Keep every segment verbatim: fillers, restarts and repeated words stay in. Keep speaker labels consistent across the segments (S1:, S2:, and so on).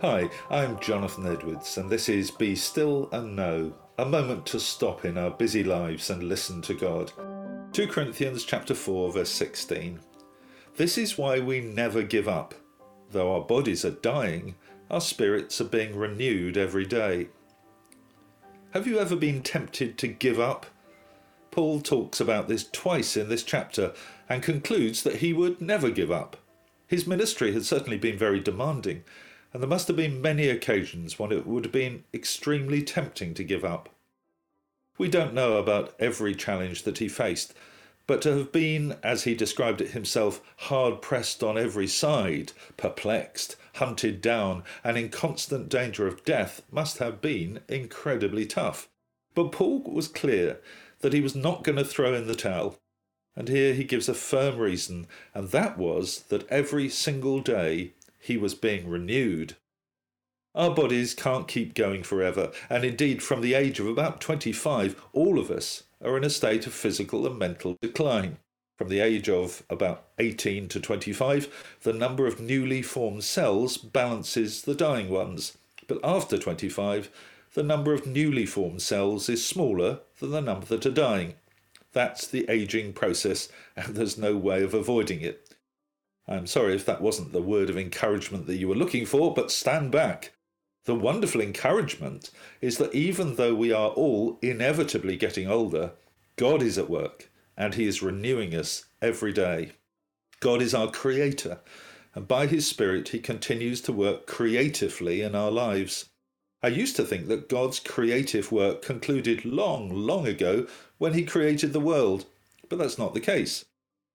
S1: Hi, I'm Jonathan Edwards, and this is Be Still and Know, a moment to stop in our busy lives and listen to God. Second Corinthians chapter four, verse sixteen. This is why we never give up. Though our bodies are dying, our spirits are being renewed every day. Have you ever been tempted to give up? Paul talks about this twice in this chapter and concludes that he would never give up. His ministry had certainly been very demanding, and there must have been many occasions when it would have been extremely tempting to give up. We don't know about every challenge that he faced, but to have been, as he described it himself, hard-pressed on every side, perplexed, hunted down, and in constant danger of death must have been incredibly tough. But Paul was clear that he was not going to throw in the towel. And here he gives a firm reason, and that was that every single day he was being renewed. Our bodies can't keep going forever, and indeed from the age of about twenty-five, all of us are in a state of physical and mental decline. From the age of about eighteen to twenty-five, the number of newly formed cells balances the dying ones. But after twenty-five, the number of newly formed cells is smaller than the number that are dying. That's the aging process, and there's no way of avoiding it. I'm sorry if that wasn't the word of encouragement that you were looking for, but stand back. The wonderful encouragement is that even though we are all inevitably getting older, God is at work, and he is renewing us every day. God is our creator, and by his Spirit he continues to work creatively in our lives. I used to think that God's creative work concluded long, long ago when he created the world, but that's not the case.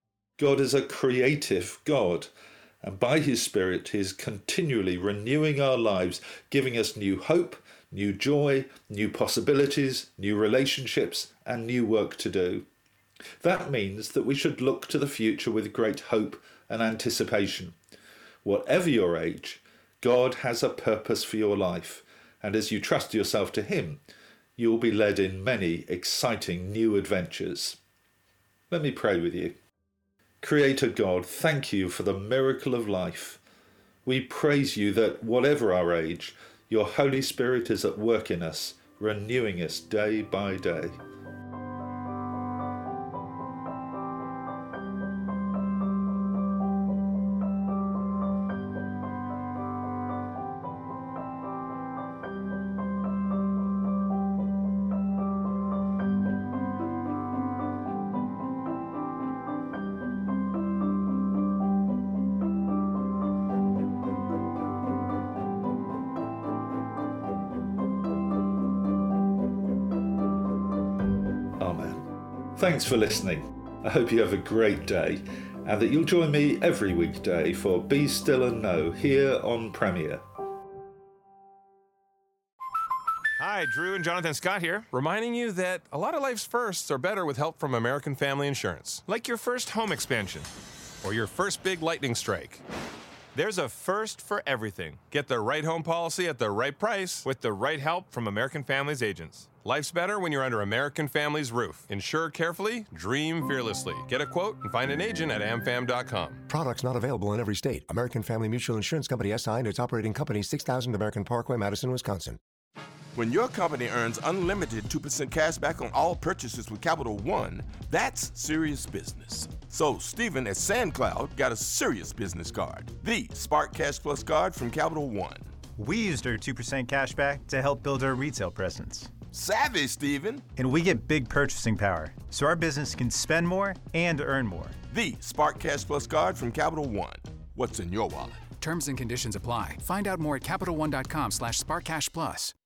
S1: God is a creative God, and by his Spirit he is continually renewing our lives, giving us new hope, new joy, new possibilities, new relationships, and new work to do. That means that we should look to the future with great hope and anticipation. Whatever your age, God has a purpose for your life, and as you trust yourself to him, you will be led in many exciting new adventures. Let me pray with you. Creator God, thank you for the miracle of life. We praise you that whatever our age, your Holy Spirit is at work in us, renewing us day by day. Thanks for listening. I hope you have a great day and that you'll join me every weekday for Be Still and Know here on Premier.
S2: Hi, Drew and Jonathan Scott here, reminding you that a lot of life's firsts are better with help from American Family Insurance. Like your first home expansion or your first big lightning strike. There's a first for everything. Get the right home policy at the right price with the right help from American Family's agents. Life's better when you're under American Family's roof. Insure carefully, dream fearlessly. Get a quote and find an agent at am fam dot com.
S3: Products not available in every state. American Family Mutual Insurance Company S I and its operating company, six thousand American Parkway, Madison, Wisconsin.
S4: When your company earns unlimited two percent cash back on all purchases with Capital One, that's serious business. So Stephen at SandCloud got a serious business card, the Spark Cash Plus card from Capital One.
S5: We used our two percent cash back to help build our retail presence.
S4: Savvy, Stephen.
S5: And we get big purchasing power, so our business can spend more and earn more.
S4: The Spark Cash Plus card from Capital One. What's in your wallet?
S6: Terms and conditions apply. Find out more at CapitalOne.com slash SparkCashPlus.